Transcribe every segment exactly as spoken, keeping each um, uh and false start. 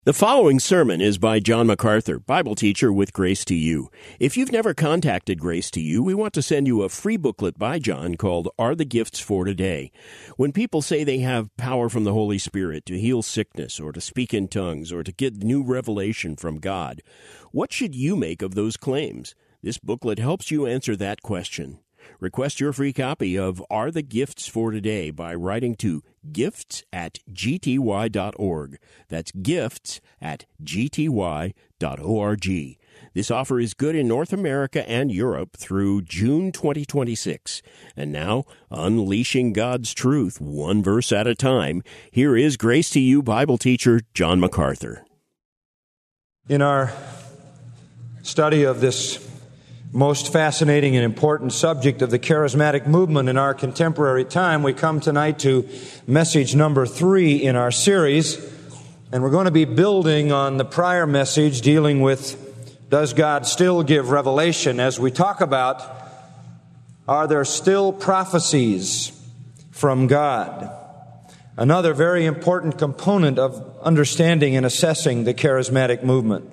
The following sermon is by John MacArthur, Bible teacher with Grace to You. If you've never contacted Grace to You, we want to send you a free booklet by John called Are the Gifts for Today? When people say they have power from the Holy Spirit to heal sickness or to speak in tongues or to get new revelation from God, what should you make of those claims? This booklet helps you answer that question. Request your free copy of Are the Gifts for Today by writing to gifts at g t y dot org. That's gifts at g t y dot org. This offer is good in North America and Europe through June twenty twenty-six. And now, unleashing God's truth one verse at a time, here is Grace to You Bible teacher John MacArthur. In our study of this most fascinating and important subject of the charismatic movement in our contemporary time, we come tonight to message number three in our series, and we're going to be building on the prior message dealing with does God still give revelation, as we talk about are there still prophecies from God? Another very important component of understanding and assessing the charismatic movement.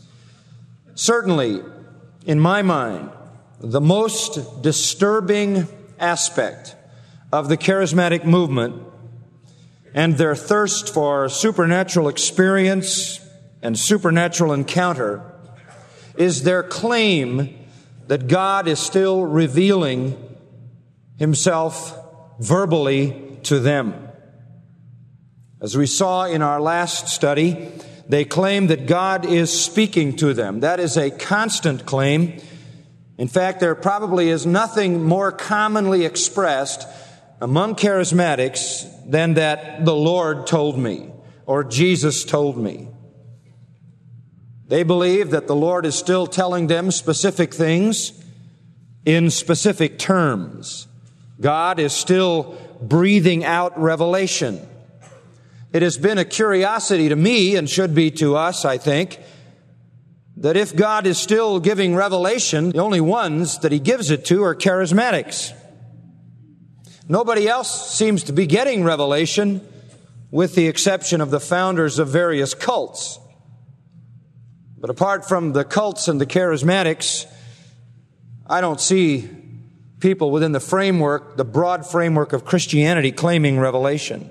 Certainly, in my mind, the most disturbing aspect of the charismatic movement and their thirst for supernatural experience and supernatural encounter is their claim that God is still revealing Himself verbally to them. As we saw in our last study, they claim that God is speaking to them. That is a constant claim. In fact, there probably is nothing more commonly expressed among charismatics than that the Lord told me or Jesus told me. They believe that the Lord is still telling them specific things in specific terms. God is still breathing out revelation. It has been a curiosity to me, and should be to us, I think, that if God is still giving revelation, the only ones that He gives it to are charismatics. Nobody else seems to be getting revelation, with the exception of the founders of various cults. But apart from the cults and the charismatics, I don't see people within the framework, the broad framework of Christianity, claiming revelation.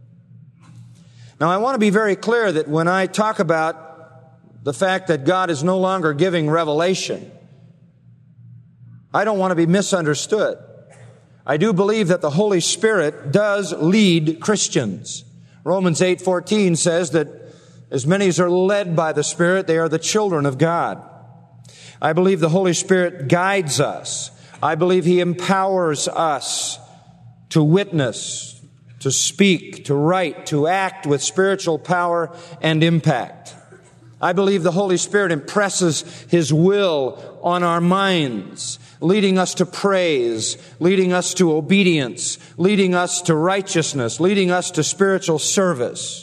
Now, I want to be very clear that when I talk about the fact that God is no longer giving revelation, I don't want to be misunderstood. I do believe that the Holy Spirit does lead Christians. Romans eight fourteen says that as many as are led by the Spirit, they are the children of God. I believe the Holy Spirit guides us. I believe He empowers us to witness, to speak, to write, to act with spiritual power and impact. I believe the Holy Spirit impresses His will on our minds, leading us to praise, leading us to obedience, leading us to righteousness, leading us to spiritual service.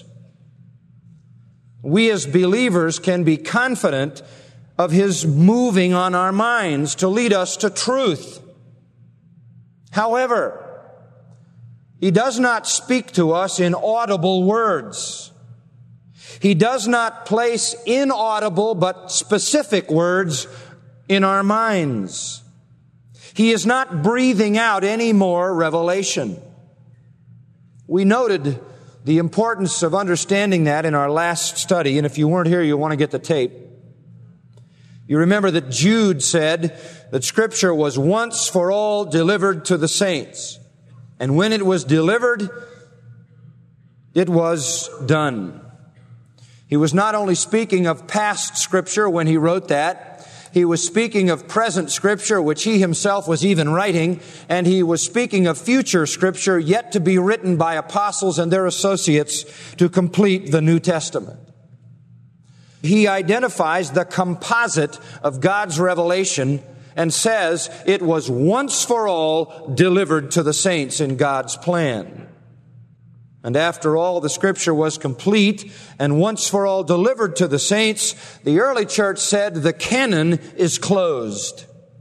We as believers can be confident of His moving on our minds to lead us to truth. However, He does not speak to us in audible words. He does not place inaudible but specific words in our minds. He is not breathing out any more revelation. We noted the importance of understanding that in our last study, and if you weren't here, you'll want to get the tape. You remember that Jude said that Scripture was once for all delivered to the saints. And when it was delivered, it was done. He was not only speaking of past Scripture when he wrote that, he was speaking of present Scripture, which he himself was even writing, and he was speaking of future Scripture yet to be written by apostles and their associates to complete the New Testament. He identifies the composite of God's revelation and says it was once for all delivered to the saints in God's plan. And after all the Scripture was complete and once for all delivered to the saints, the early church said the canon is closed.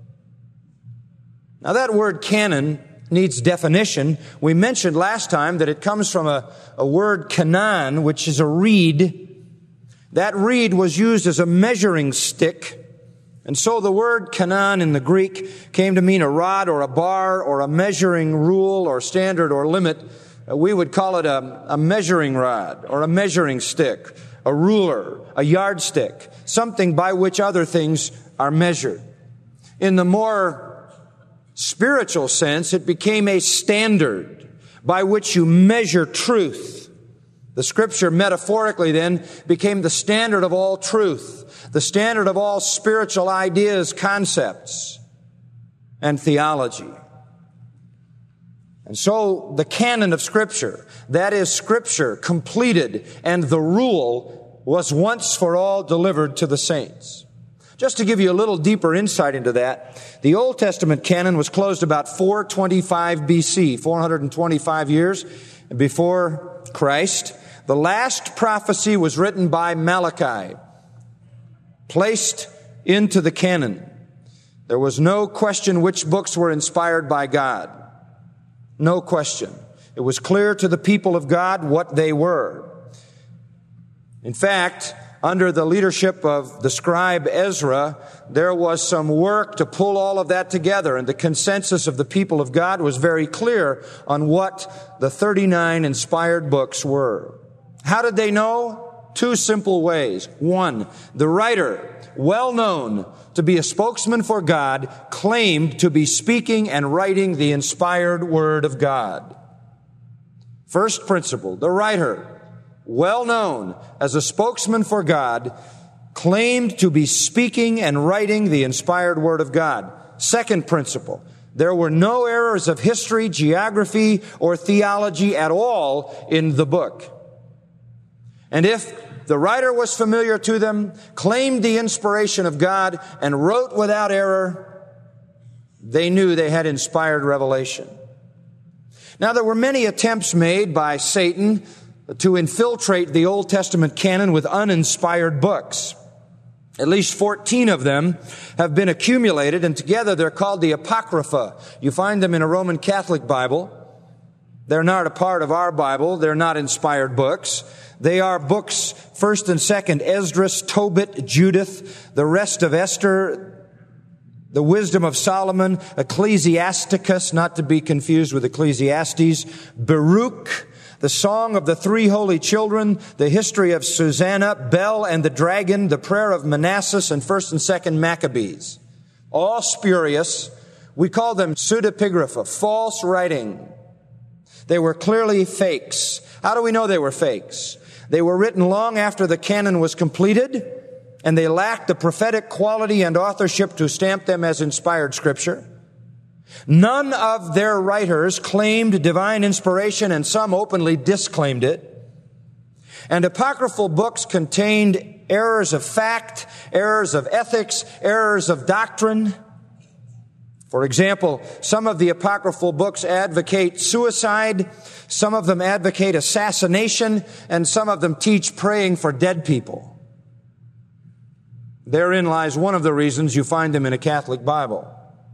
Now that word canon needs definition. We mentioned last time that it comes from a, a word kanan, which is a reed That reed was used as a measuring stick, and so the word kanan in the Greek came to mean a rod or a bar or a measuring rule or standard or limit. We would call it a, a measuring rod or a measuring stick, a ruler, a yardstick, something by which other things are measured. In the more spiritual sense, it became a standard by which you measure truth. The Scripture, metaphorically then, became the standard of all truth, the standard of all spiritual ideas, concepts, and theology. And so the canon of Scripture, that is Scripture completed, and the rule was once for all delivered to the saints. Just to give you a little deeper insight into that, the Old Testament canon was closed about four twenty-five B C, four hundred twenty-five years before Christ. The last prophecy was written by Malachi, placed into the canon. There was no question which books were inspired by God. No question. It was clear to the people of God what they were. In fact, under the leadership of the scribe Ezra, there was some work to pull all of that together, and the consensus of the people of God was very clear on what the thirty-nine inspired books were. How did they know? Two simple ways. One, the writer, well known to be a spokesman for God, claimed to be speaking and writing the inspired Word of God. First principle, the writer, well known as a spokesman for God, claimed to be speaking and writing the inspired Word of God. Second principle, there were no errors of history, geography, or theology at all in the book. And if the writer was familiar to them, claimed the inspiration of God, and wrote without error, they knew they had inspired revelation. Now, there were many attempts made by Satan to infiltrate the Old Testament canon with uninspired books. At least fourteen of them have been accumulated, and together they're called the Apocrypha. You find them in a Roman Catholic Bible. They're not a part of our Bible. They're not inspired books. They are books, first and second, Esdras, Tobit, Judith, the rest of Esther, the Wisdom of Solomon, Ecclesiasticus, not to be confused with Ecclesiastes, Baruch, the Song of the Three Holy Children, the history of Susanna, Bel and the Dragon, the prayer of Manassas, and first and second Maccabees. All spurious. We call them pseudepigrapha, false writing. They were clearly fakes. How do we know they were fakes? They were written long after the canon was completed, and they lacked the prophetic quality and authorship to stamp them as inspired Scripture. None of their writers claimed divine inspiration, and some openly disclaimed it. And apocryphal books contained errors of fact, errors of ethics, errors of doctrine. For example, some of the apocryphal books advocate suicide, some of them advocate assassination, and some of them teach praying for dead people. Therein lies one of the reasons you find them in a Catholic Bible.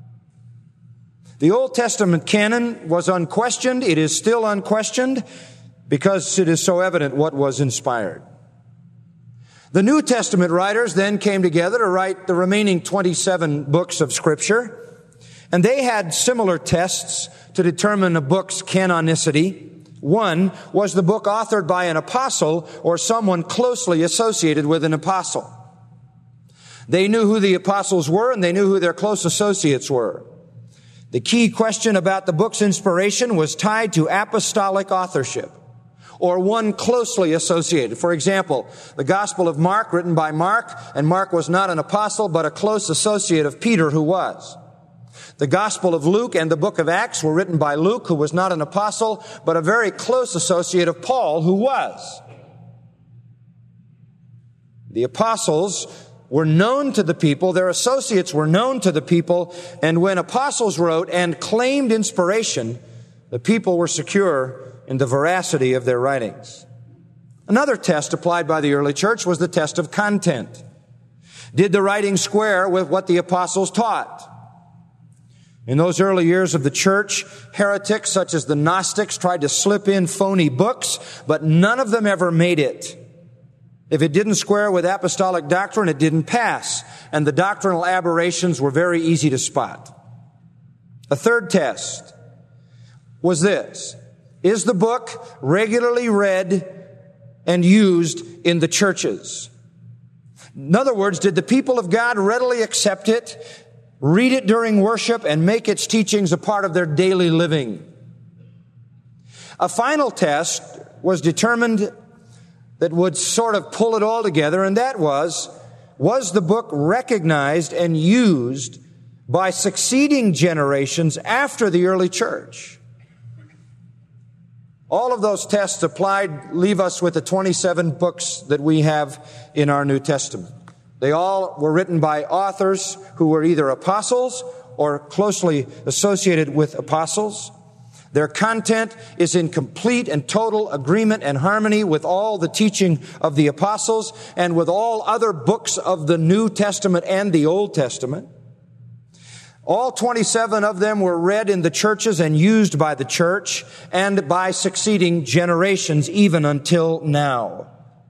The Old Testament canon was unquestioned. It is still unquestioned because it is so evident what was inspired. The New Testament writers then came together to write the remaining twenty-seven books of Scripture. And they had similar tests to determine a book's canonicity. One was the book authored by an apostle or someone closely associated with an apostle. They knew who the apostles were, and they knew who their close associates were. The key question about the book's inspiration was tied to apostolic authorship, or one closely associated. For example, the Gospel of Mark, written by Mark, and Mark was not an apostle, but a close associate of Peter, who was. The Gospel of Luke and the book of Acts were written by Luke, who was not an apostle, but a very close associate of Paul, who was. The apostles were known to the people, their associates were known to the people, and when apostles wrote and claimed inspiration, the people were secure in the veracity of their writings. Another test applied by the early church was the test of content. Did the writing square with what the apostles taught? In those early years of the church, heretics such as the Gnostics tried to slip in phony books, but none of them ever made it. If it didn't square with apostolic doctrine, it didn't pass. And the doctrinal aberrations were very easy to spot. A third test was this: is the book regularly read and used in the churches? In other words, did the people of God readily accept it, read it during worship, and make its teachings a part of their daily living? A final test was determined that would sort of pull it all together, and that was, was the book recognized and used by succeeding generations after the early church? All of those tests applied leave us with the twenty-seven books that we have in our New Testament. They all were written by authors who were either apostles or closely associated with apostles. Their content is in complete and total agreement and harmony with all the teaching of the apostles and with all other books of the New Testament and the Old Testament. All twenty-seven of them were read in the churches and used by the church and by succeeding generations even until now.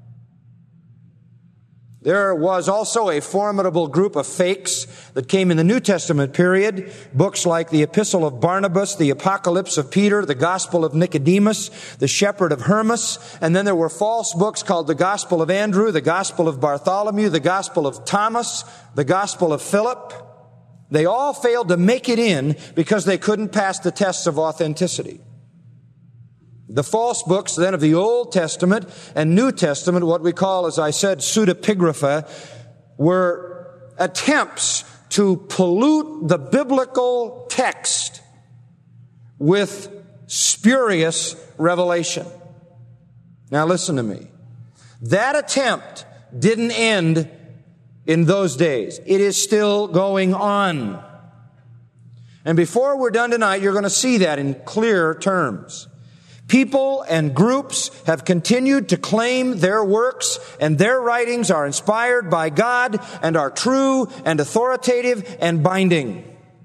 There was also a formidable group of fakes that came in the New Testament period. Books like the Epistle of Barnabas, the Apocalypse of Peter, the Gospel of Nicodemus, the Shepherd of Hermas. And then there were false books called the Gospel of Andrew, the Gospel of Bartholomew, the Gospel of Thomas, the Gospel of Philip. They all failed to make it in because they couldn't pass the tests of authenticity. The false books then of the Old Testament and New Testament, what we call, as I said, pseudepigrapha, were attempts to pollute the biblical text with spurious revelation. Now listen to me. That attempt didn't end in those days. It is still going on. And before we're done tonight, you're going to see that in clear terms. People and groups have continued to claim their works and their writings are inspired by God and are true and authoritative and binding.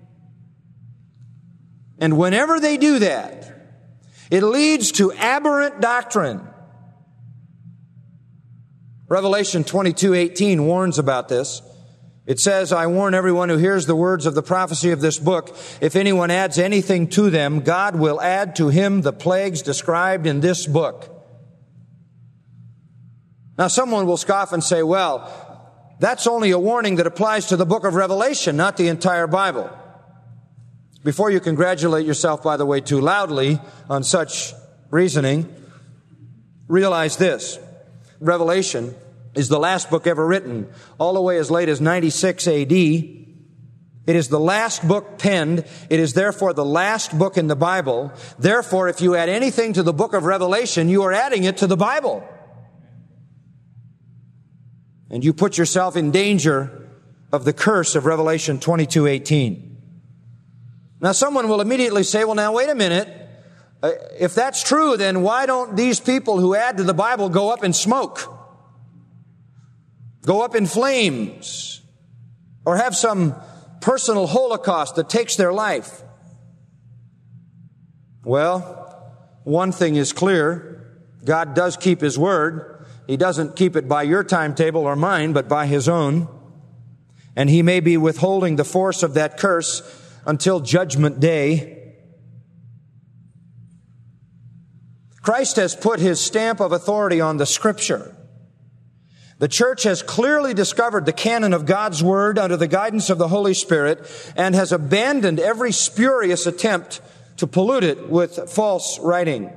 And whenever they do that, it leads to aberrant doctrine. Revelation twenty-two eighteen warns about this. It says, I warn everyone who hears the words of the prophecy of this book, if anyone adds anything to them, God will add to him the plagues described in this book. Now someone will scoff and say, well, that's only a warning that applies to the book of Revelation, not the entire Bible. Before you congratulate yourself, by the way, too loudly on such reasoning, realize this. Revelation is the last book ever written, all the way as late as ninety-six A D. It is the last book penned. It is therefore the last book in the Bible. Therefore, if you add anything to the book of Revelation, you are adding it to the Bible. And you put yourself in danger of the curse of Revelation twenty-two eighteen. Now, someone will immediately say, well, now, wait a minute. Uh, if that's true, then why don't these people who add to the Bible go up in smoke? Go up in flames, or have some personal holocaust that takes their life? Well, one thing is clear. God does keep His word. He doesn't keep it by your timetable or mine, but by His own. And He may be withholding the force of that curse until Judgment Day. Christ has put His stamp of authority on the Scripture. The church has clearly discovered the canon of God's Word under the guidance of the Holy Spirit and has abandoned every spurious attempt to pollute it with false writing.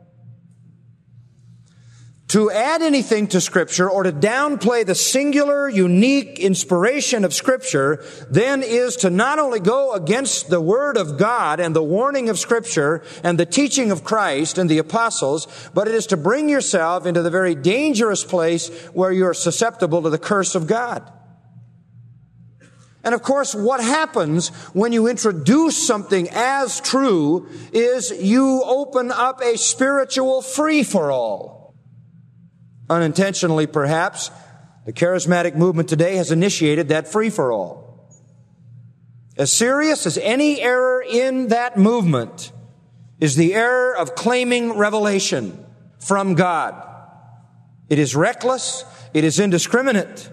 To add anything to Scripture or to downplay the singular, unique inspiration of Scripture then is to not only go against the Word of God and the warning of Scripture and the teaching of Christ and the apostles, but it is to bring yourself into the very dangerous place where you're susceptible to the curse of God. And of course, what happens when you introduce something as true is you open up a spiritual free-for-all. Unintentionally, perhaps, the charismatic movement today has initiated that free-for-all. As serious as any error in that movement is the error of claiming revelation from God. It is reckless, It is indiscriminate.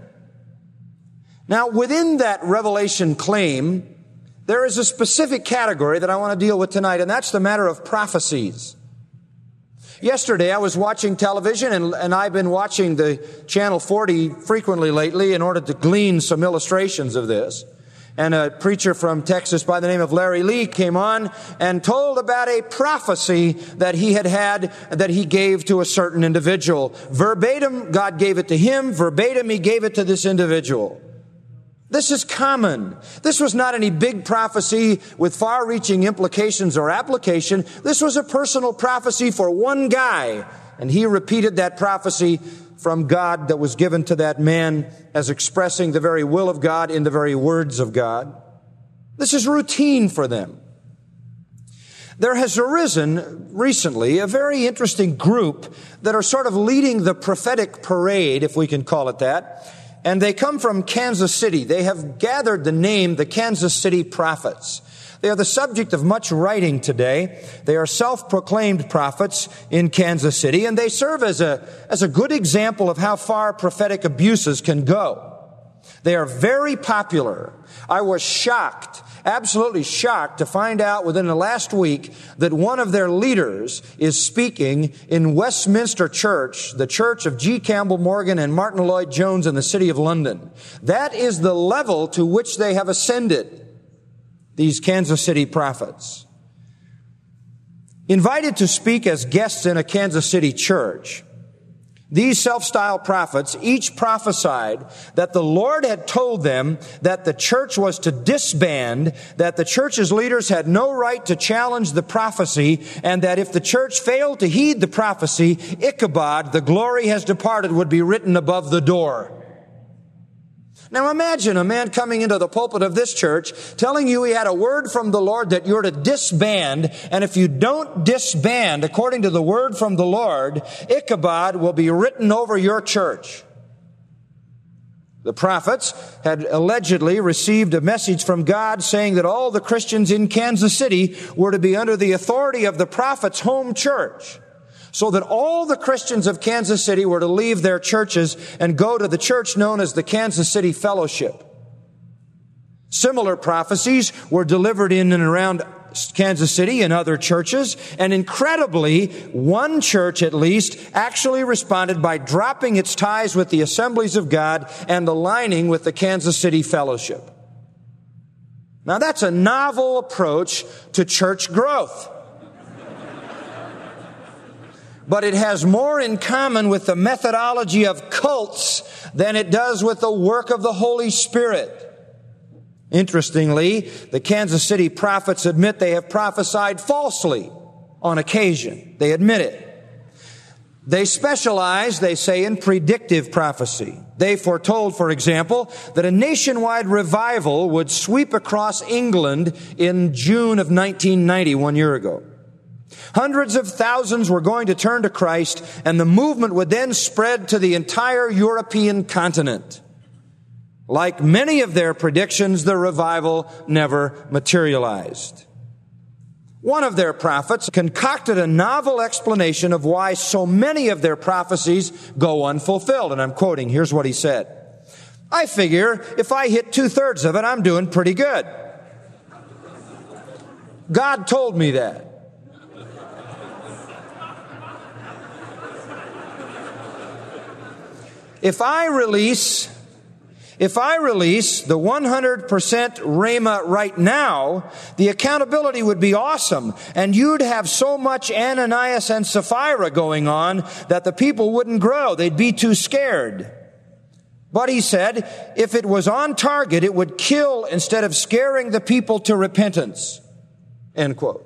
Now, within that revelation claim, there is a specific category that I want to deal with tonight, and that's the matter of prophecies. Yesterday, I was watching television, and, and I've been watching the Channel forty frequently lately in order to glean some illustrations of this. And a preacher from Texas by the name of Larry Lee came on and told about a prophecy that he had had, that he gave to a certain individual. Verbatim, God gave it to him. Verbatim, he gave it to this individual. This is common. This was not any big prophecy with far-reaching implications or application. This was a personal prophecy for one guy, and he repeated that prophecy from God that was given to that man as expressing the very will of God in the very words of God. This is routine for them. There has arisen recently a very interesting group that are sort of leading the prophetic parade, if we can call it that. And they come from Kansas City. They have gathered the name the Kansas City Prophets. They are the subject of much writing today. They are self-proclaimed prophets in Kansas City, and they serve as a, as a good example of how far prophetic abuses can go. They are very popular. I was shocked, absolutely shocked, to find out within the last week that one of their leaders is speaking in Westminster Church, the church of G. Campbell Morgan and Martin Lloyd-Jones in the city of London. That is the level to which they have ascended, these Kansas City prophets. Invited to speak as guests in a Kansas City church, these self-styled prophets each prophesied that the Lord had told them that the church was to disband, that the church's leaders had no right to challenge the prophecy, and that if the church failed to heed the prophecy, Ichabod, the glory has departed, would be written above the door. Now imagine a man coming into the pulpit of this church telling you he had a word from the Lord that you're to disband, and if you don't disband according to the word from the Lord, Ichabod will be written over your church. The prophets had allegedly received a message from God saying that all the Christians in Kansas City were to be under the authority of the prophet's home church, so that all the Christians of Kansas City were to leave their churches and go to the church known as the Kansas City Fellowship. Similar prophecies were delivered in and around Kansas City and other churches, and incredibly, one church at least actually responded by dropping its ties with the Assemblies of God and aligning with the Kansas City Fellowship. Now that's a novel approach to church growth. But it has more in common with the methodology of cults than it does with the work of the Holy Spirit. Interestingly, the Kansas City prophets admit they have prophesied falsely on occasion. They admit it. They specialize, they say, in predictive prophecy. They foretold, for example, that a nationwide revival would sweep across England in June of nineteen ninety, one year ago. Hundreds of thousands were going to turn to Christ, and the movement would then spread to the entire European continent. Like many of their predictions, the revival never materialized. One of their prophets concocted a novel explanation of why so many of their prophecies go unfulfilled. And I'm quoting, here's what he said. I figure if I hit two-thirds of it, I'm doing pretty good. God told me that. If I release, if I release the one hundred percent Rhema right now, the accountability would be awesome, and you'd have so much Ananias and Sapphira going on that the people wouldn't grow. They'd be too scared. But he said, if it was on target, it would kill instead of scaring the people to repentance. End quote.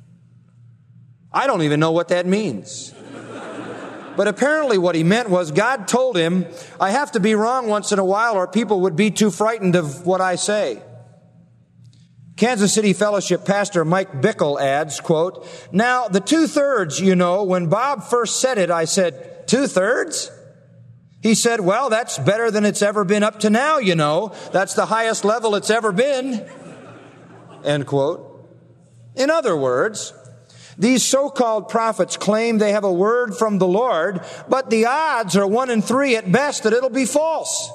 I don't even know what that means. But apparently what he meant was God told him, I have to be wrong once in a while or people would be too frightened of what I say. Kansas City Fellowship pastor Mike Bickle adds, quote, now the two-thirds, you know, when Bob first said it, I said, two-thirds? He said, well, that's better than it's ever been up to now, you know. That's the highest level it's ever been. End quote. In other words, These so-called prophets claim they have a word from the Lord, but the odds are one in three at best that it'll be false.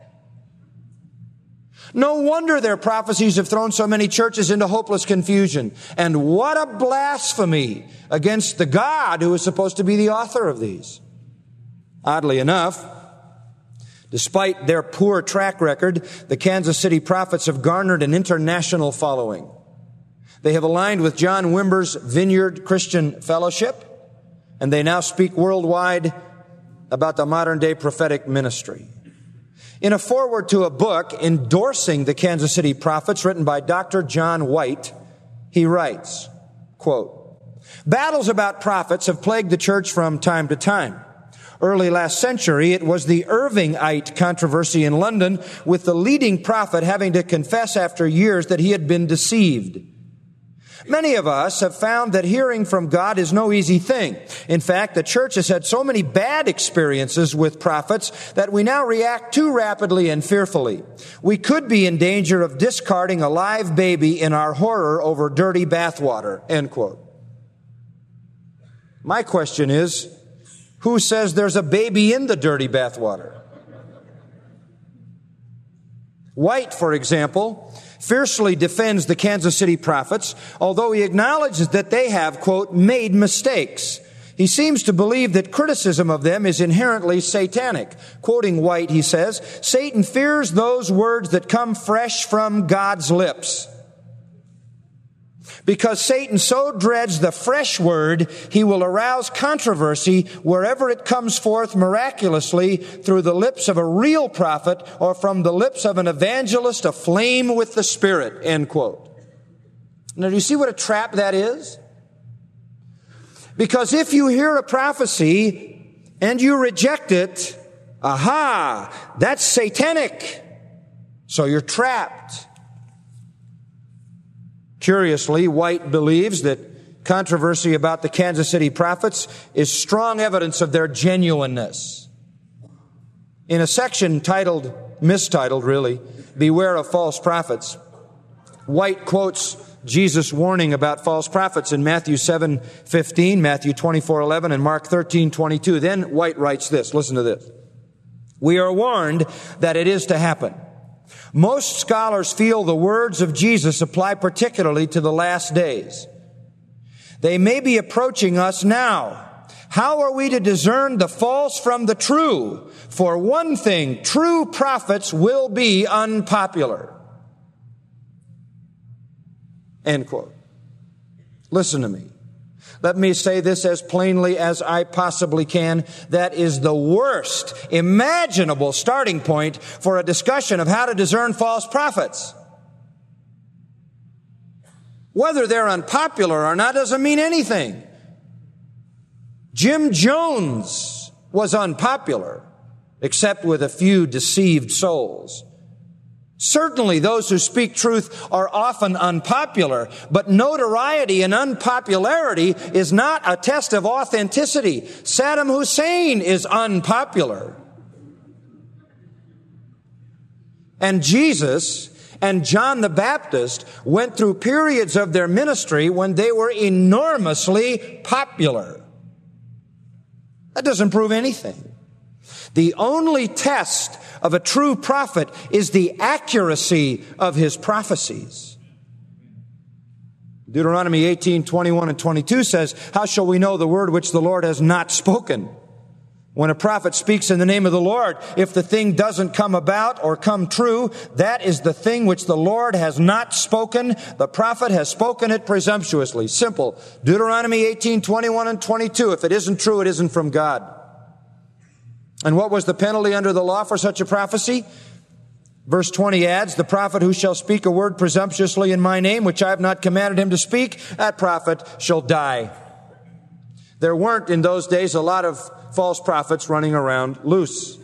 No wonder their prophecies have thrown so many churches into hopeless confusion. And what a blasphemy against the God who is supposed to be the author of these. Oddly enough, despite their poor track record, the Kansas City prophets have garnered an international following. They have aligned with John Wimber's Vineyard Christian Fellowship, and they now speak worldwide about the modern-day prophetic ministry. In a foreword to a book endorsing the Kansas City prophets written by Doctor John White, he writes, quote, "Battles about prophets have plagued the church from time to time. Early last century, it was the Irvingite controversy in London, with the leading prophet having to confess after years that he had been deceived. Many of us have found that hearing from God is no easy thing. In fact, the church has had so many bad experiences with prophets that we now react too rapidly and fearfully. We could be in danger of discarding a live baby in our horror over dirty bathwater," end quote. My question is, who says there's a baby in the dirty bathwater? White, for example, fiercely defends the Kansas City prophets, although he acknowledges that they have, quote, "made mistakes." He seems to believe that criticism of them is inherently satanic. Quoting White, he says, "Satan fears those words that come fresh from God's lips. Because Satan so dreads the fresh word, he will arouse controversy wherever it comes forth miraculously through the lips of a real prophet or from the lips of an evangelist aflame with the Spirit," end quote. Now, do you see what a trap that is? Because if you hear a prophecy and you reject it, aha, that's satanic. So you're trapped. Curiously, White believes that controversy about the Kansas City prophets is strong evidence of their genuineness. In a section titled, mistitled really, "Beware of False Prophets," White quotes Jesus' warning about false prophets in Matthew seven fifteen, Matthew twenty-four eleven, and Mark thirteen twenty-two. Then White writes this, listen to this. "We are warned that it is to happen. Most scholars feel the words of Jesus apply particularly to the last days. They may be approaching us now. How are we to discern the false from the true? For one thing, true prophets will be unpopular." End quote. Listen to me. Let me say this as plainly as I possibly can. That is the worst imaginable starting point for a discussion of how to discern false prophets. Whether they're unpopular or not doesn't mean anything. Jim Jones was unpopular, except with a few deceived souls. Certainly those who speak truth are often unpopular, but notoriety and unpopularity is not a test of authenticity. Saddam Hussein is unpopular. And Jesus and John the Baptist went through periods of their ministry when they were enormously popular. That doesn't prove anything. The only test of a true prophet is the accuracy of his prophecies. Deuteronomy eighteen twenty-one and twenty-two says, "How shall we know the word which the Lord has not spoken?" When a prophet speaks in the name of the Lord, if the thing doesn't come about or come true, that is the thing which the Lord has not spoken. The prophet has spoken it presumptuously. Simple. Deuteronomy eighteen twenty-one and twenty-two. If it isn't true, it isn't from God. And what was the penalty under the law for such a prophecy? Verse twenty adds, "The prophet who shall speak a word presumptuously in my name, which I have not commanded him to speak, that prophet shall die." There weren't in those days a lot of false prophets running around loose.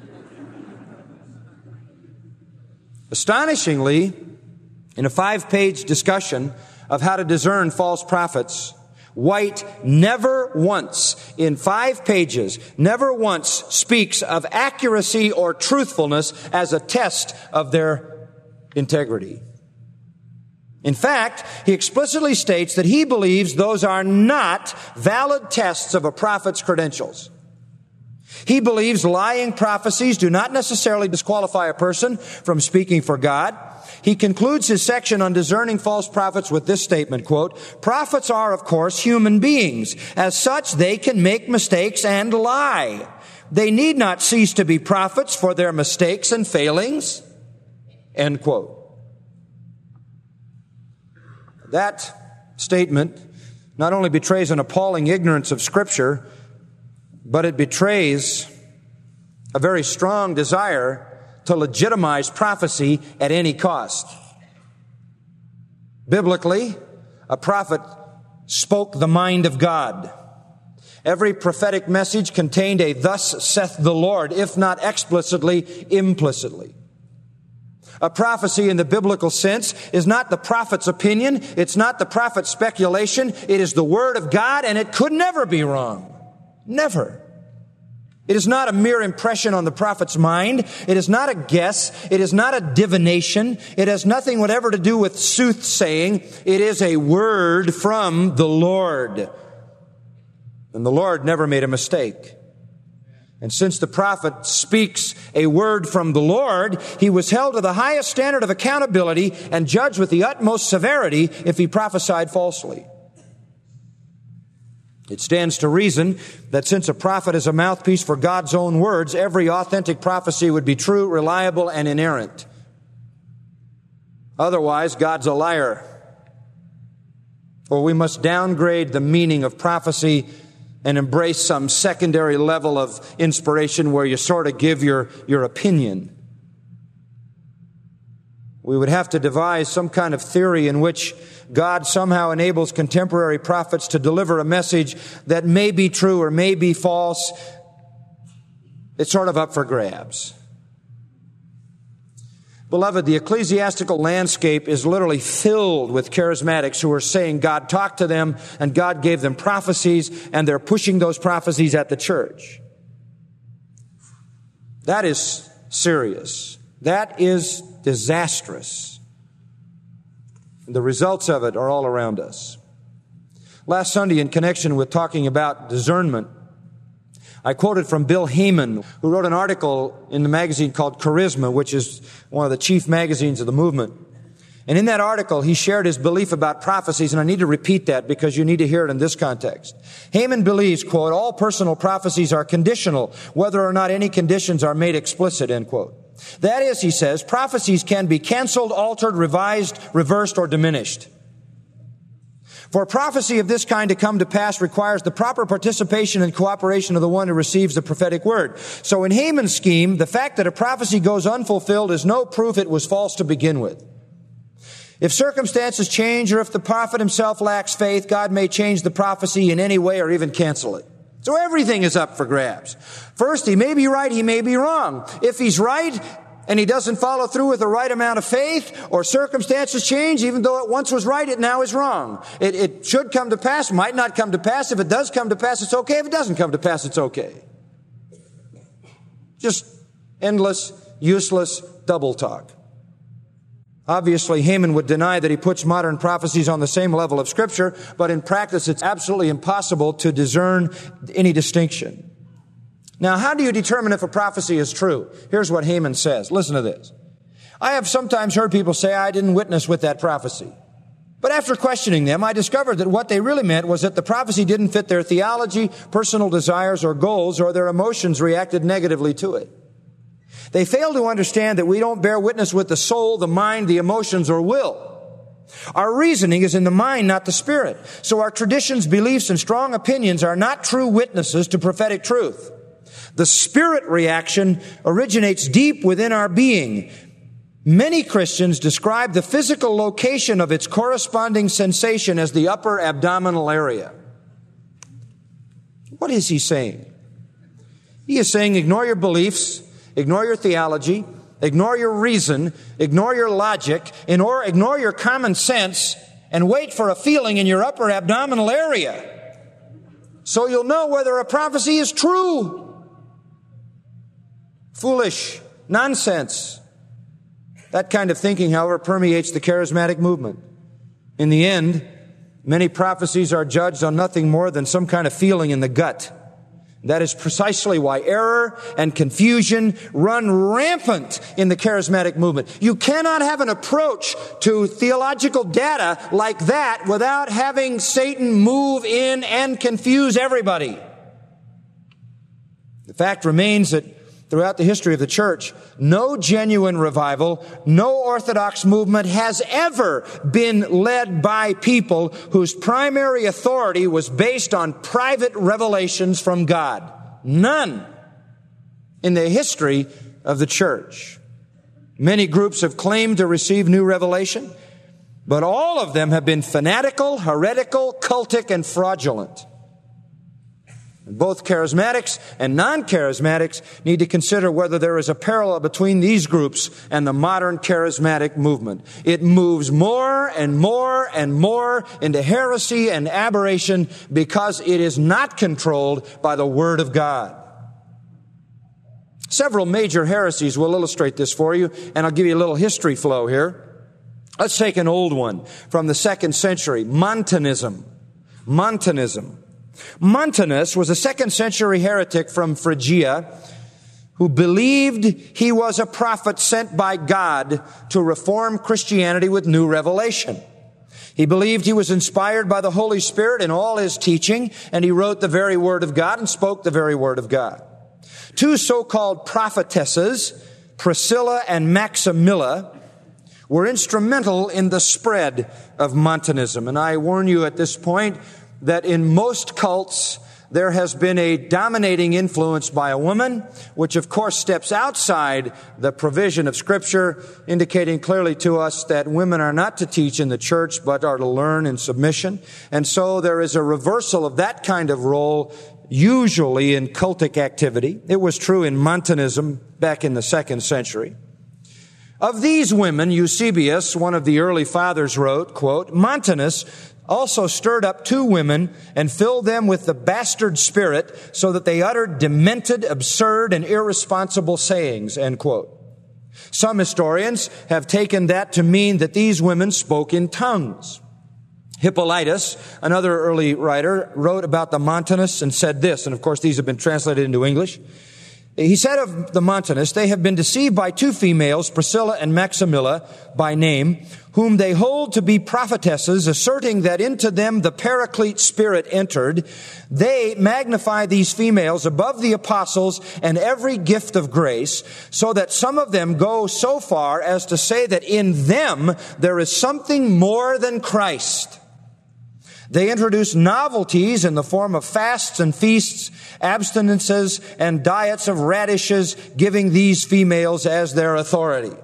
Astonishingly, in a five-page discussion of how to discern false prophets, White never once, in five pages, never once speaks of accuracy or truthfulness as a test of their integrity. In fact, he explicitly states that he believes those are not valid tests of a prophet's credentials. He believes lying prophecies do not necessarily disqualify a person from speaking for God. He concludes his section on discerning false prophets with this statement, quote, "Prophets are, of course, human beings. As such, they can make mistakes and lie. They need not cease to be prophets for their mistakes and failings." End quote. That statement not only betrays an appalling ignorance of Scripture, but it betrays a very strong desire to legitimize prophecy at any cost. Biblically, a prophet spoke the mind of God. Every prophetic message contained a "thus saith the Lord," if not explicitly, implicitly. A prophecy in the biblical sense is not the prophet's opinion. It's not the prophet's speculation. It is the Word of God, and it could never be wrong. Never. It is not a mere impression on the prophet's mind. It is not a guess. It is not a divination. It has nothing whatever to do with soothsaying. It is a word from the Lord. And the Lord never made a mistake. And since the prophet speaks a word from the Lord, he was held to the highest standard of accountability and judged with the utmost severity if he prophesied falsely. It stands to reason that since a prophet is a mouthpiece for God's own words, every authentic prophecy would be true, reliable, and inerrant. Otherwise, God's a liar. Or we must downgrade the meaning of prophecy and embrace some secondary level of inspiration where you sort of give your, your opinion. We would have to devise some kind of theory in which God somehow enables contemporary prophets to deliver a message that may be true or may be false. It's sort of up for grabs. Beloved, the ecclesiastical landscape is literally filled with charismatics who are saying God talked to them and God gave them prophecies, and they're pushing those prophecies at the church. That is serious. That is disastrous. The results of it are all around us. Last Sunday, in connection with talking about discernment, I quoted from Bill Heyman, who wrote an article in the magazine called Charisma, which is one of the chief magazines of the movement. And in that article, he shared his belief about prophecies, and I need to repeat that because you need to hear it in this context. Heyman believes, quote, "all personal prophecies are conditional, whether or not any conditions are made explicit," end quote. That is, he says, prophecies can be canceled, altered, revised, reversed, or diminished. For a prophecy of this kind to come to pass requires the proper participation and cooperation of the one who receives the prophetic word. So in Heyman's scheme, the fact that a prophecy goes unfulfilled is no proof it was false to begin with. If circumstances change or if the prophet himself lacks faith, God may change the prophecy in any way or even cancel it. So everything is up for grabs. First, he may be right, he may be wrong. If he's right and he doesn't follow through with the right amount of faith, or circumstances change, even though it once was right, it now is wrong. It, it should come to pass, might not come to pass. If it does come to pass, it's okay. If it doesn't come to pass, it's okay. Just endless, useless double talk. Obviously, Heyman would deny that he puts modern prophecies on the same level of Scripture, but in practice, it's absolutely impossible to discern any distinction. Now, how do you determine if a prophecy is true? Here's what Heyman says. Listen to this. I have sometimes heard people say, I didn't witness with that prophecy. But after questioning them, I discovered that what they really meant was that the prophecy didn't fit their theology, personal desires, or goals, or their emotions reacted negatively to it. They fail to understand that we don't bear witness with the soul, the mind, the emotions, or will. Our reasoning is in the mind, not the spirit. So our traditions, beliefs, and strong opinions are not true witnesses to prophetic truth. The spirit reaction originates deep within our being. Many Christians describe the physical location of its corresponding sensation as the upper abdominal area. What is he saying? He is saying ignore your beliefs, ignore your theology, ignore your reason, ignore your logic, ignore, ignore your common sense, and wait for a feeling in your upper abdominal area. So you'll know whether a prophecy is true. Foolish nonsense. That kind of thinking, however, permeates the charismatic movement. In the end, many prophecies are judged on nothing more than some kind of feeling in the gut. That is precisely why error and confusion run rampant in the charismatic movement. You cannot have an approach to theological data like that without having Satan move in and confuse everybody. The fact remains that throughout the history of the church, no genuine revival, no orthodox movement has ever been led by people whose primary authority was based on private revelations from God. None in the history of the church. Many groups have claimed to receive new revelation, but all of them have been fanatical, heretical, cultic, and fraudulent. Both charismatics and non-charismatics need to consider whether there is a parallel between these groups and the modern charismatic movement. It moves more and more and more into heresy and aberration because it is not controlled by the Word of God. Several major heresies will illustrate this for you, and I'll give you a little history flow here. Let's take an old one from the second century, Montanism. Montanism. Montanus was a second century heretic from Phrygia who believed he was a prophet sent by God to reform Christianity with new revelation. He believed he was inspired by the Holy Spirit in all his teaching, and he wrote the very Word of God and spoke the very Word of God. Two so-called prophetesses, Priscilla and Maximilla, were instrumental in the spread of Montanism. And I warn you at this point that in most cults, there has been a dominating influence by a woman, which of course steps outside the provision of Scripture, indicating clearly to us that women are not to teach in the church, but are to learn in submission. And so there is a reversal of that kind of role, usually in cultic activity. It was true in Montanism back in the second century. Of these women, Eusebius, one of the early fathers, wrote, quote, Montanus also stirred up two women and filled them with the bastard spirit so that they uttered demented, absurd, and irresponsible sayings, end quote. Some historians have taken that to mean that these women spoke in tongues. Hippolytus, another early writer, wrote about the Montanists and said this, and of course these have been translated into English. He said of the Montanists, they have been deceived by two females, Priscilla and Maximilla by name, whom they hold to be prophetesses, asserting that into them the Paraclete Spirit entered. They magnify these females above the apostles and every gift of grace, so that some of them go so far as to say that in them there is something more than Christ. They introduce novelties in the form of fasts and feasts, abstinences, and diets of radishes, giving these females as their authority.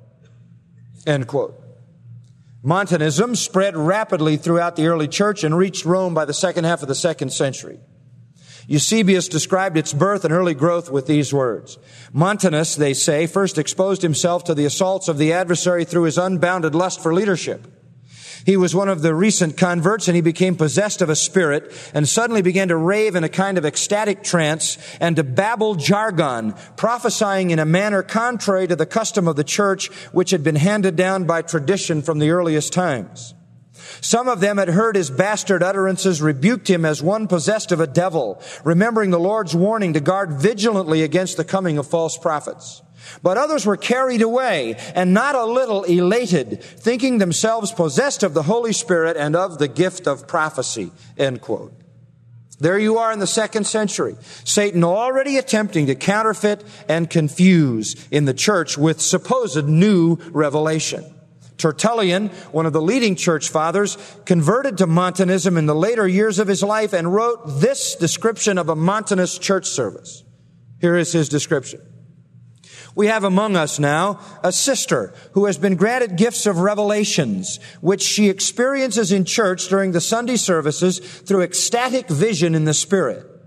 End quote. Montanism spread rapidly throughout the early church and reached Rome by the second half of the second century. Eusebius described its birth and early growth with these words. Montanus, they say, first exposed himself to the assaults of the adversary through his unbounded lust for leadership. He was one of the recent converts, and he became possessed of a spirit and suddenly began to rave in a kind of ecstatic trance and to babble jargon, prophesying in a manner contrary to the custom of the church, which had been handed down by tradition from the earliest times. Some of them had heard his bastard utterances, rebuked him as one possessed of a devil, remembering the Lord's warning to guard vigilantly against the coming of false prophets. But others were carried away and not a little elated, thinking themselves possessed of the Holy Spirit and of the gift of prophecy, end quote. There you are in the second century. Satan already attempting to counterfeit and confuse in the church with supposed new revelation. Tertullian, one of the leading church fathers, converted to Montanism in the later years of his life and wrote this description of a Montanist church service. Here is his description. We have among us now a sister who has been granted gifts of revelations, which she experiences in church during the Sunday services through ecstatic vision in the Spirit.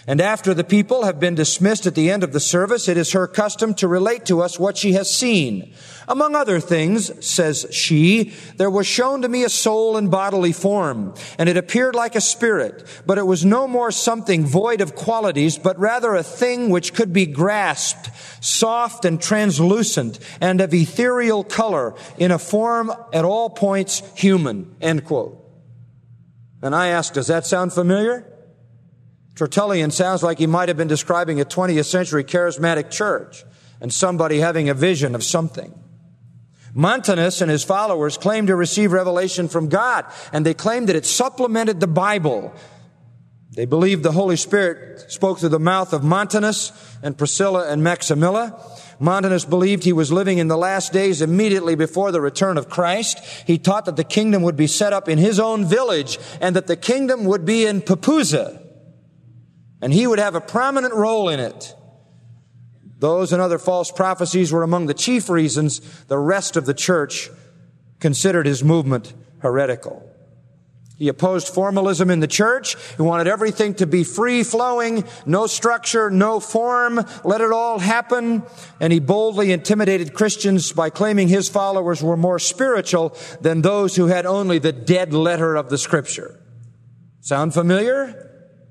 And after the people have been dismissed at the end of the service, it is her custom to relate to us what she has seen. Among other things, says she, there was shown to me a soul in bodily form, and it appeared like a spirit, but it was no more something void of qualities, but rather a thing which could be grasped, soft and translucent, and of ethereal color, in a form at all points human. End quote. And I ask, does that sound familiar? Tertullian sounds like he might have been describing a twentieth century charismatic church and somebody having a vision of something. Montanus and his followers claimed to receive revelation from God, and they claimed that it supplemented the Bible. They believed the Holy Spirit spoke through the mouth of Montanus and Priscilla and Maximilla. Montanus believed he was living in the last days immediately before the return of Christ. He taught that the kingdom would be set up in his own village and that the kingdom would be in Papusa, and he would have a prominent role in it. Those and other false prophecies were among the chief reasons the rest of the church considered his movement heretical. He opposed formalism in the church. He wanted everything to be free-flowing, no structure, no form, let it all happen. And he boldly intimidated Christians by claiming his followers were more spiritual than those who had only the dead letter of the Scripture. Sound familiar?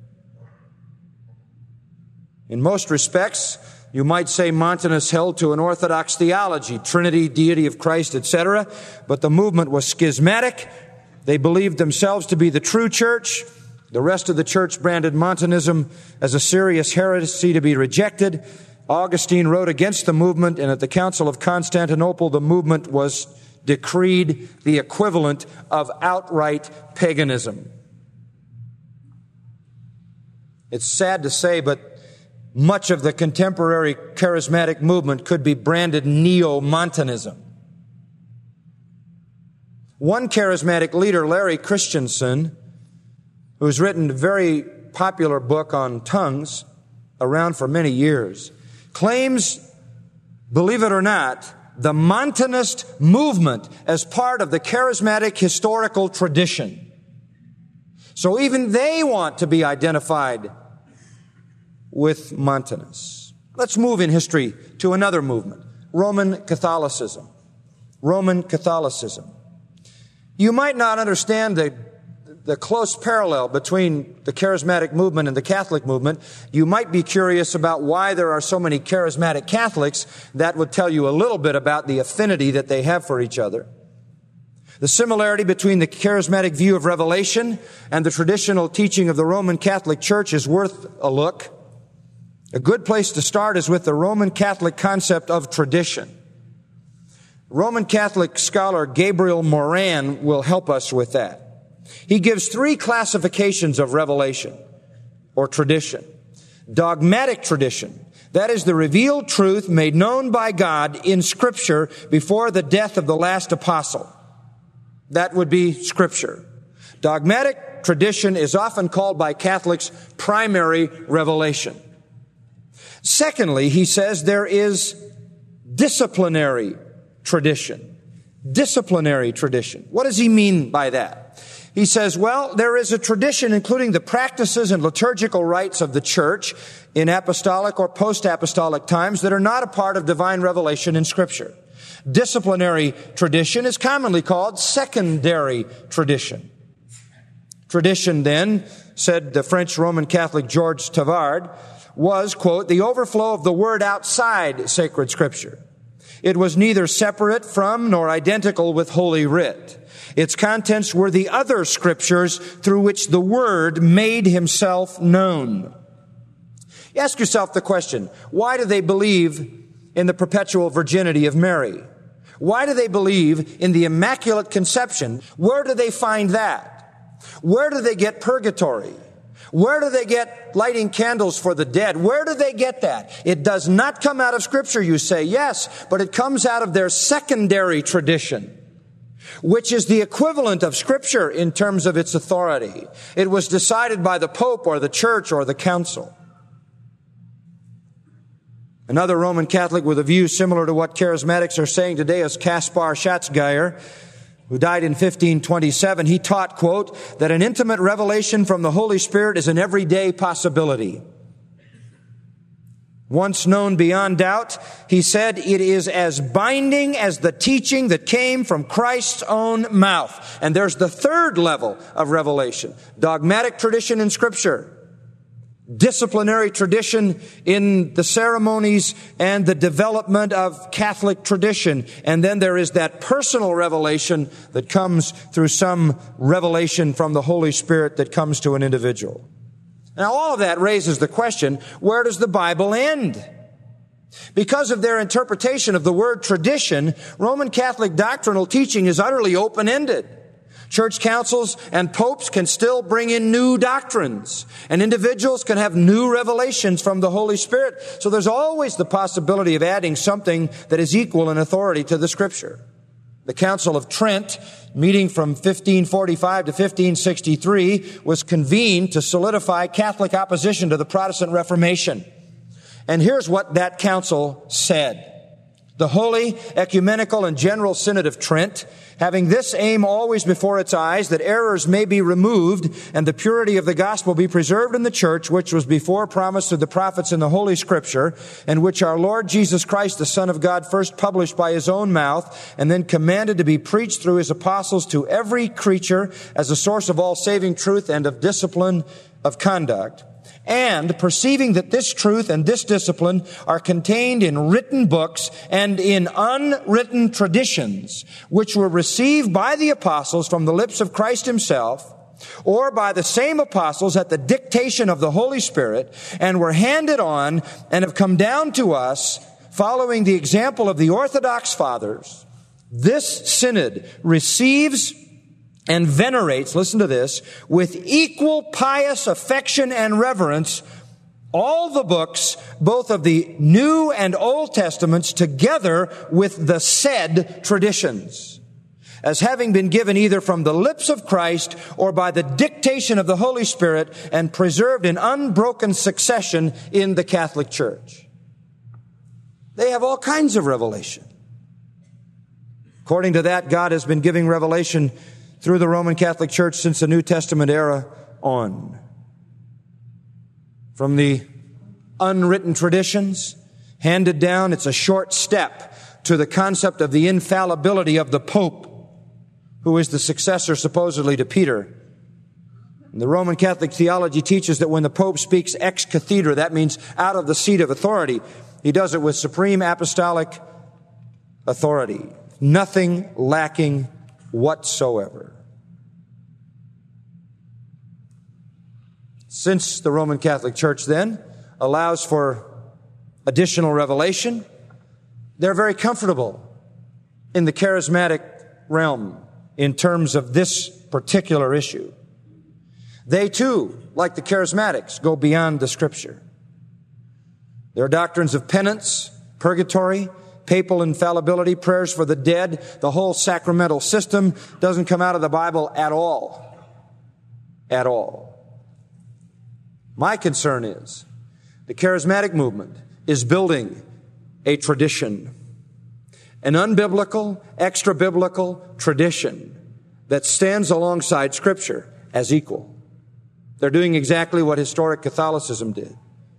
In most respects, you might say Montanus held to an orthodox theology, Trinity, deity of Christ, et cetera, but the movement was schismatic. They believed themselves to be the true church. The rest of the church branded Montanism as a serious heresy to be rejected. Augustine wrote against the movement, and at the Council of Constantinople, the movement was decreed the equivalent of outright paganism. It's sad to say, but much of the contemporary charismatic movement could be branded neo-Montanism. One charismatic leader, Larry Christensen, who's written a very popular book on tongues, around for many years, claims, believe it or not, the Montanist movement as part of the charismatic historical tradition. So even they want to be identified with Montanus. Let's move in history to another movement, Roman Catholicism. Roman Catholicism. You might not understand the, the close parallel between the charismatic movement and the Catholic movement. You might be curious about why there are so many charismatic Catholics. That would tell you a little bit about the affinity that they have for each other. The similarity between the charismatic view of revelation and the traditional teaching of the Roman Catholic Church is worth a look. A good place to start is with the Roman Catholic concept of tradition. Roman Catholic scholar Gabriel Moran will help us with that. He gives three classifications of revelation or tradition. Dogmatic tradition, that is the revealed truth made known by God in Scripture before the death of the last apostle. That would be Scripture. Dogmatic tradition is often called by Catholics primary revelation. Secondly, he says there is disciplinary tradition. Disciplinary tradition. What does he mean by that? He says, well, there is a tradition including the practices and liturgical rites of the church in apostolic or post-apostolic times that are not a part of divine revelation in Scripture. Disciplinary tradition is commonly called secondary tradition. Tradition, then, said the French Roman Catholic Georges Tavard, was, quote, the overflow of the word outside sacred Scripture. It was neither separate from nor identical with Holy Writ. Its contents were the other Scriptures through which the Word made Himself known. You ask yourself the question, why do they believe in the perpetual virginity of Mary? Why do they believe in the Immaculate Conception? Where do they find that? Where do they get purgatory? Where do they get lighting candles for the dead? Where do they get that? It does not come out of Scripture, you say, yes, but it comes out of their secondary tradition, which is the equivalent of Scripture in terms of its authority. It was decided by the Pope or the Church or the Council. Another Roman Catholic with a view similar to what charismatics are saying today is Kaspar Schatzgeier, who died in fifteen twenty-seven. He taught, quote, that an intimate revelation from the Holy Spirit is an everyday possibility. once known beyond doubt, he said, it is as binding as the teaching that came from Christ's own mouth. And there's the third level of revelation: dogmatic tradition in Scripture, disciplinary tradition in the ceremonies, and the development of Catholic tradition. And then there is that personal revelation that comes through some revelation from the Holy Spirit that comes to an individual. Now, all of that raises the question, where does the Bible end? Because of their interpretation of the word tradition, Roman Catholic doctrinal teaching is utterly open-ended. Church councils and popes can still bring in new doctrines, and individuals can have new revelations from the Holy Spirit. So there's always the possibility of adding something that is equal in authority to the Scripture. The Council of Trent, meeting from fifteen forty-five to fifteen sixty-three, was convened to solidify Catholic opposition to the Protestant Reformation. And here's what that council said. The Holy, Ecumenical, and General Synod of Trent, having this aim always before its eyes, that errors may be removed and the purity of the gospel be preserved in the church, which was before promised to the prophets in the Holy Scripture, and which our Lord Jesus Christ, the Son of God, first published by his own mouth, and then commanded to be preached through his apostles to every creature as a source of all saving truth and of discipline of conduct. And perceiving that this truth and this discipline are contained in written books and in unwritten traditions, which were received by the apostles from the lips of Christ himself, or by the same apostles at the dictation of the Holy Spirit, and were handed on and have come down to us, following the example of the Orthodox Fathers, this synod receives and venerates, listen to this, with equal pious affection and reverence, all the books, both of the New and Old Testaments, together with the said traditions, as having been given either from the lips of Christ or by the dictation of the Holy Spirit, and preserved in unbroken succession in the Catholic Church. They have all kinds of revelation. According to that, God has been giving revelation through the Roman Catholic Church since the New Testament era on. From the unwritten traditions handed down, it's a short step to the concept of the infallibility of the Pope, who is the successor supposedly to Peter. And the Roman Catholic theology teaches that when the Pope speaks ex cathedra, that means out of the seat of authority, he does it with supreme apostolic authority, nothing lacking whatsoever. Since the Roman Catholic Church then allows for additional revelation, they're very comfortable in the charismatic realm in terms of this particular issue. They too, like the charismatics, go beyond the Scripture. Their doctrines of penance, purgatory, papal infallibility, prayers for the dead, the whole sacramental system doesn't come out of the Bible at all. At all. My concern is the charismatic movement is building a tradition, an unbiblical, extra-biblical tradition that stands alongside Scripture as equal. They're doing exactly what historic Catholicism did.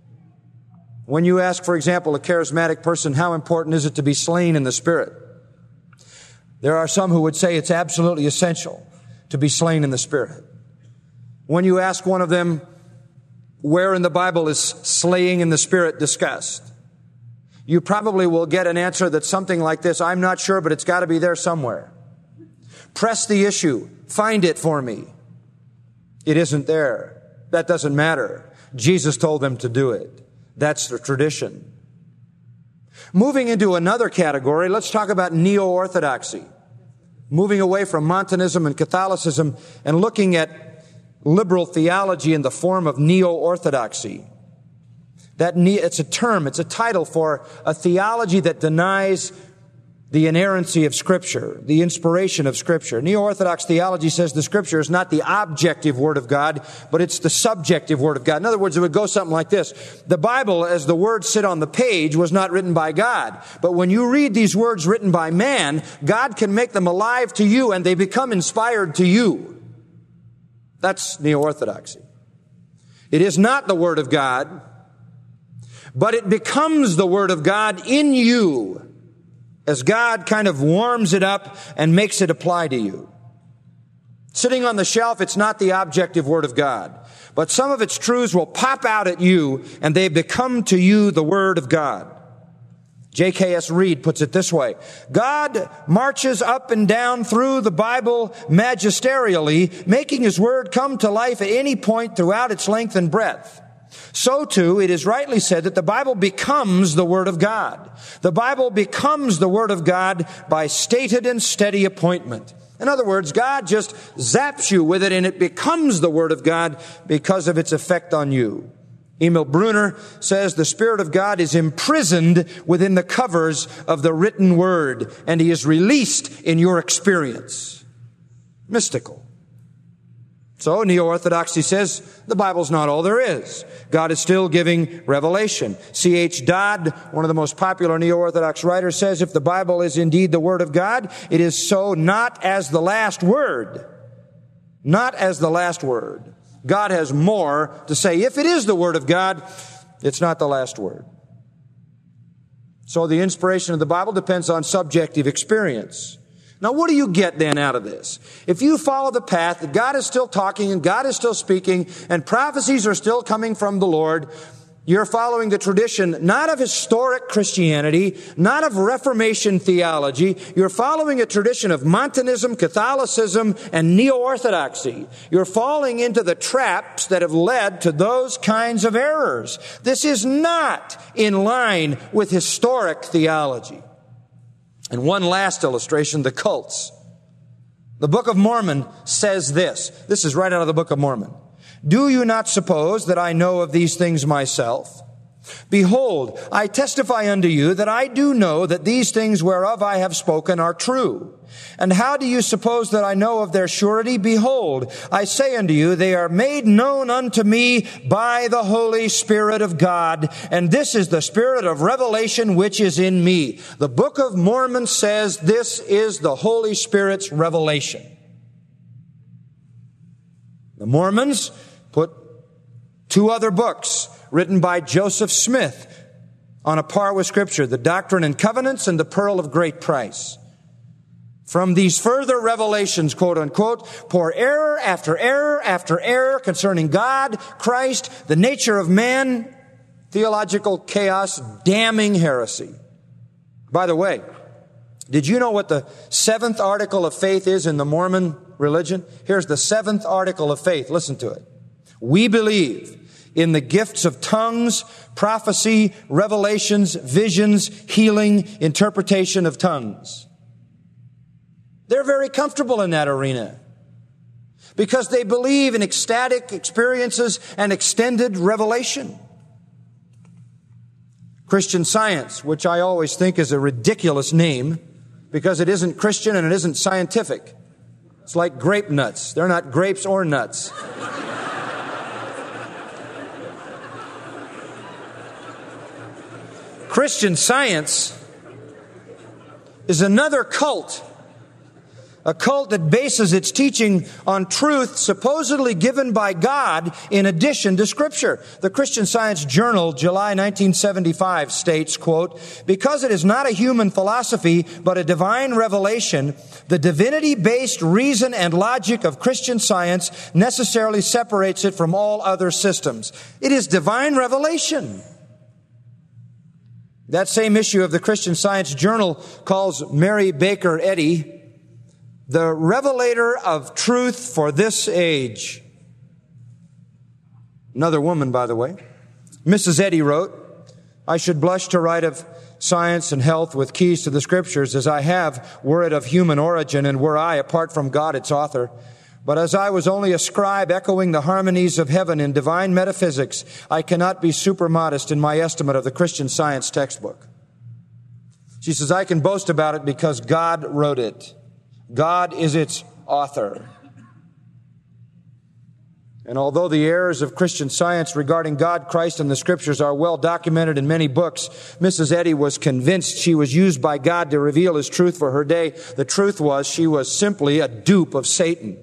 When you ask, for example, a charismatic person, how important is it to be slain in the Spirit? There are some who would say it's absolutely essential to be slain in the Spirit. When you ask one of them, where in the Bible is slaying in the Spirit discussed, you probably will get an answer that's something like this: I'm not sure, but it's got to be there somewhere. Press the issue. Find it for me. It isn't there. That doesn't matter. Jesus told them to do it. That's the tradition. Moving into another category, let's talk about neo-orthodoxy. Moving away from Montanism and Catholicism and looking at liberal theology in the form of neo-orthodoxy. That ne- it's a term, it's a title for a theology that denies the inerrancy of Scripture, the inspiration of Scripture. Neo-Orthodox theology says the Scripture is not the objective Word of God, but it's the subjective Word of God. In other words, it would go something like this. The Bible, as the words sit on the page, was not written by God. But when you read these words written by man, God can make them alive to you and they become inspired to you. That's neo-orthodoxy. It is not the Word of God, but it becomes the Word of God in you as God kind of warms it up and makes it apply to you. Sitting on the shelf, it's not the objective Word of God, but some of its truths will pop out at you and they become to you the Word of God. J K S Reed puts it this way: God marches up and down through the Bible magisterially, making His Word come to life at any point throughout its length and breadth. So too, it is rightly said that the Bible becomes the Word of God. The Bible becomes the Word of God by stated and steady appointment. In other words, God just zaps you with it and it becomes the Word of God because of its effect on you. Emil Brunner says the Spirit of God is imprisoned within the covers of the written Word, and He is released in your experience. Mystical. So Neo-Orthodoxy says the Bible's not all there is. God is still giving revelation. C H Dodd, one of the most popular Neo-Orthodox writers, says if the Bible is indeed the Word of God, it is so not as the last word. Not as the last word. God has more to say. If it is the Word of God, it's not the last word. So the inspiration of the Bible depends on subjective experience. Now, what do you get then out of this? If you follow the path that God is still talking and God is still speaking and prophecies are still coming from the Lord, you're following the tradition not of historic Christianity, not of Reformation theology. You're following a tradition of Montanism, Catholicism, and Neo-Orthodoxy. You're falling into the traps that have led to those kinds of errors. This is not in line with historic theology. And one last illustration, the cults. The Book of Mormon says this. This is right out of the Book of Mormon. Do you not suppose that I know of these things myself? Behold, I testify unto you that I do know that these things whereof I have spoken are true. And how do you suppose that I know of their surety? Behold, I say unto you, they are made known unto me by the Holy Spirit of God, and this is the Spirit of revelation which is in me. The Book of Mormon says this is the Holy Spirit's revelation. The Mormons put two other books written by Joseph Smith on a par with Scripture, the Doctrine and Covenants and the Pearl of Great Price. From these further revelations, quote unquote, pour error after error after error concerning God, Christ, the nature of man, theological chaos, damning heresy. By the way, did you know what the seventh article of faith is in the Mormon religion? Here's the seventh article of faith. Listen to it. We believe in the gifts of tongues, prophecy, revelations, visions, healing, interpretation of tongues. They're very comfortable in that arena because they believe in ecstatic experiences and extended revelation. Christian Science, which I always think is a ridiculous name because it isn't Christian and it isn't scientific. It's like grape nuts. They're not grapes or nuts. Christian Science is another cult. A cult that bases its teaching on truth supposedly given by God in addition to Scripture. The Christian Science Journal, July nineteen seventy-five, states, quote, because it is not a human philosophy, but a divine revelation, the divinity-based reason and logic of Christian Science necessarily separates it from all other systems. It is divine revelation. That same issue of the Christian Science Journal calls Mary Baker Eddy the revelator of truth for this age. Another woman, by the way. Missus Eddy wrote, I should blush to write of science and health with keys to the Scriptures as I have, were it of human origin and were I, apart from God, its author. But as I was only a scribe echoing the harmonies of heaven in divine metaphysics, I cannot be super modest in my estimate of the Christian Science textbook. She says, I can boast about it because God wrote it. God is its author. And although the errors of Christian Science regarding God, Christ, and the Scriptures are well documented in many books, Missus Eddy was convinced she was used by God to reveal His truth for her day. The truth was she was simply a dupe of Satan.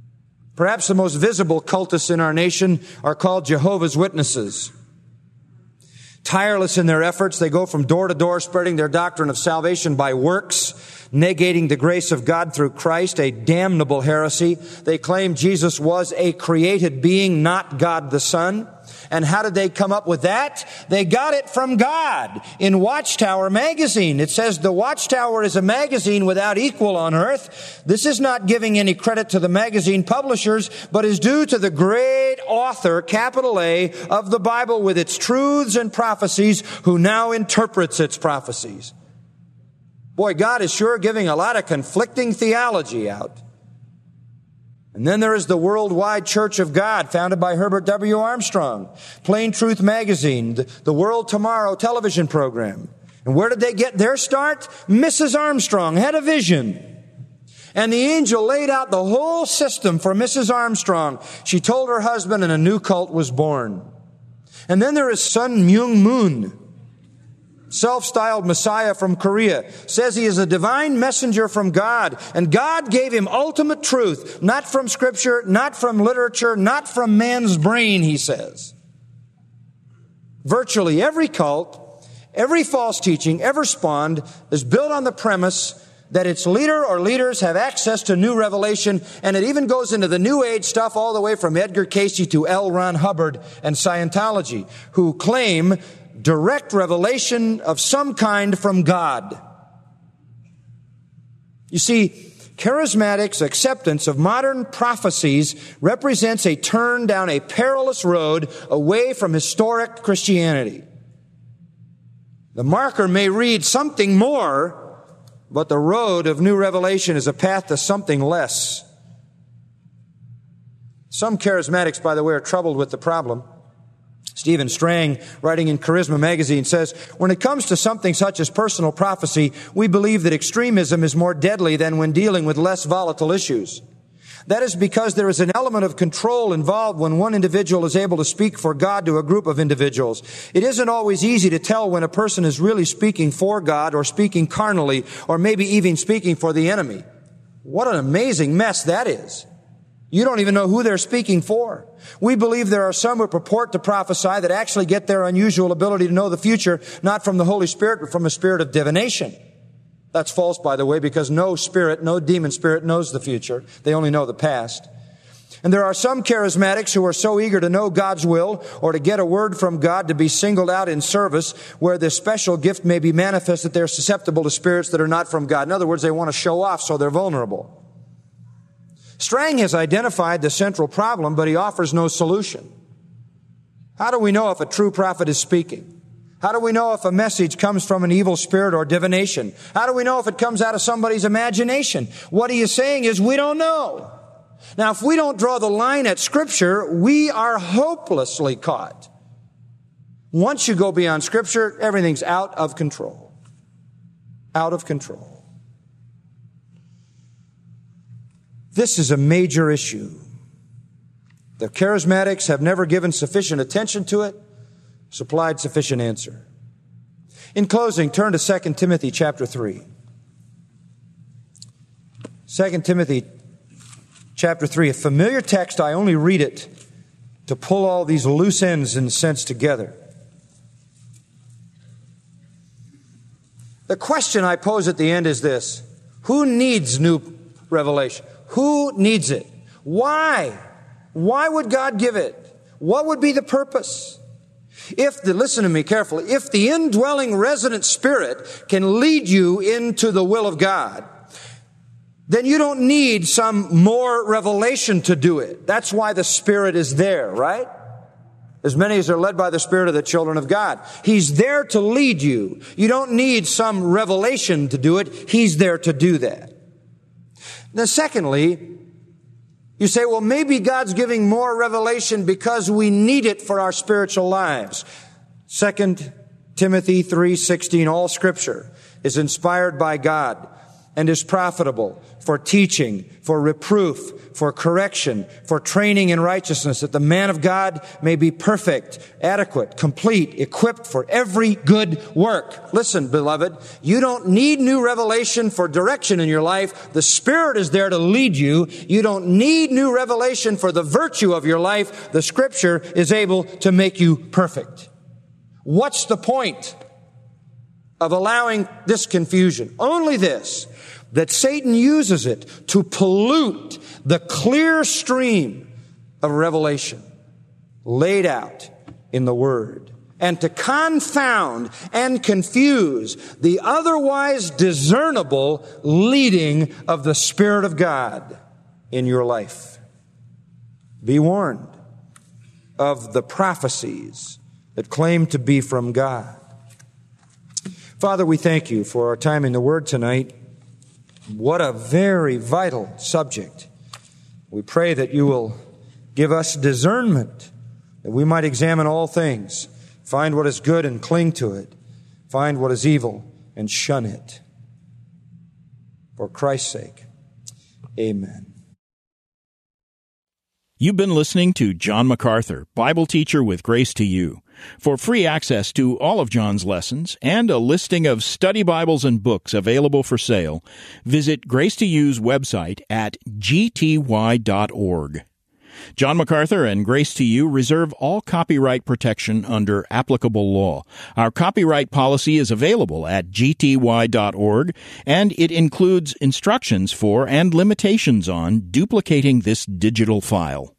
Perhaps the most visible cultists in our nation are called Jehovah's Witnesses. tireless in their efforts. They go from door to door spreading their doctrine of salvation by works, negating the grace of God through Christ, a damnable heresy. They claim Jesus was a created being, not God the Son. And how did they come up with that? They got it from God in Watchtower magazine. It says the Watchtower is a magazine without equal on earth. This is not giving any credit to the magazine publishers, but is due to the great author, capital A, of the Bible with its truths and prophecies, who now interprets its prophecies. Boy, God is sure giving a lot of conflicting theology out. And then there is the Worldwide Church of God, founded by Herbert W. Armstrong. Plain Truth Magazine, the, the World Tomorrow television program. And where did they get their start? Missus Armstrong had a vision. And the angel laid out the whole system for Missus Armstrong. She told her husband, and a new cult was born. And then there is Sun Myung Moon, self-styled Messiah from Korea, says he is a divine messenger from God, and God gave him ultimate truth, not from Scripture, not from literature, not from man's brain, he says. Virtually every cult, every false teaching ever spawned is built on the premise that its leader or leaders have access to new revelation, and it even goes into the New Age stuff all the way from Edgar Cayce to L. Ron Hubbard and Scientology, who claim direct revelation of some kind from God. You see, charismatics' acceptance of modern prophecies represents a turn down a perilous road away from historic Christianity. The marker may read something more, but the road of new revelation is a path to something less. Some charismatics, by the way, are troubled with the problem. Stephen Strang, writing in Charisma magazine, says, when it comes to something such as personal prophecy, we believe that extremism is more deadly than when dealing with less volatile issues. That is because there is an element of control involved when one individual is able to speak for God to a group of individuals. It isn't always easy to tell when a person is really speaking for God or speaking carnally, or maybe even speaking for the enemy. What an amazing mess that is. You don't even know who they're speaking for. We believe there are some who purport to prophesy that actually get their unusual ability to know the future, not from the Holy Spirit, but from a spirit of divination. That's false, by the way, because no spirit, no demon spirit knows the future. They only know the past. And there are some charismatics who are so eager to know God's will or to get a word from God to be singled out in service where this special gift may be manifest that they're susceptible to spirits that are not from God. In other words, they want to show off, so they're vulnerable. Strang has identified the central problem, but he offers no solution. How do we know if a true prophet is speaking? How do we know if a message comes from an evil spirit or divination? How do we know if it comes out of somebody's imagination? What he is saying is we don't know. Now, if we don't draw the line at Scripture, we are hopelessly caught. Once you go beyond Scripture, everything's out of control. Out of control. This is a major issue. The charismatics have never given sufficient attention to it, supplied sufficient answer. In closing, turn to Second Timothy chapter three. Second Timothy chapter three, a familiar text. I only read it to pull all these loose ends in a sense together. The question I pose at the end is this: who needs new revelation? Who needs it? Why? Why would God give it? What would be the purpose? If the, listen to me carefully, if the indwelling resident Spirit can lead you into the will of God, then you don't need some more revelation to do it. That's why the Spirit is there, right? As many as are led by the Spirit of the children of God. He's there to lead you. You don't need some revelation to do it. He's there to do that. Now, secondly, you say, well, maybe God's giving more revelation because we need it for our spiritual lives. Second Timothy three sixteen, all Scripture is inspired by God and is profitable for teaching, for reproof, for correction, for training in righteousness, that the man of God may be perfect, adequate, complete, equipped for every good work. Listen, beloved, you don't need new revelation for direction in your life. The Spirit is there to lead you. You don't need new revelation for the virtue of your life. The Scripture is able to make you perfect. What's the point of allowing this confusion? Only this, that Satan uses it to pollute the clear stream of revelation laid out in the Word, and to confound and confuse the otherwise discernible leading of the Spirit of God in your life. Be warned of the prophecies that claim to be from God. Father, we thank you for our time in the Word tonight. What a very vital subject. We pray that you will give us discernment, that we might examine all things, find what is good and cling to it, find what is evil and shun it. For Christ's sake, amen. You've been listening to John MacArthur, Bible teacher with Grace to You. For free access to all of John's lessons and a listing of study Bibles and books available for sale, visit Grace to You's website at g t y dot org. John MacArthur and Grace to You reserve all copyright protection under applicable law. Our copyright policy is available at g t y dot org, and it includes instructions for and limitations on duplicating this digital file.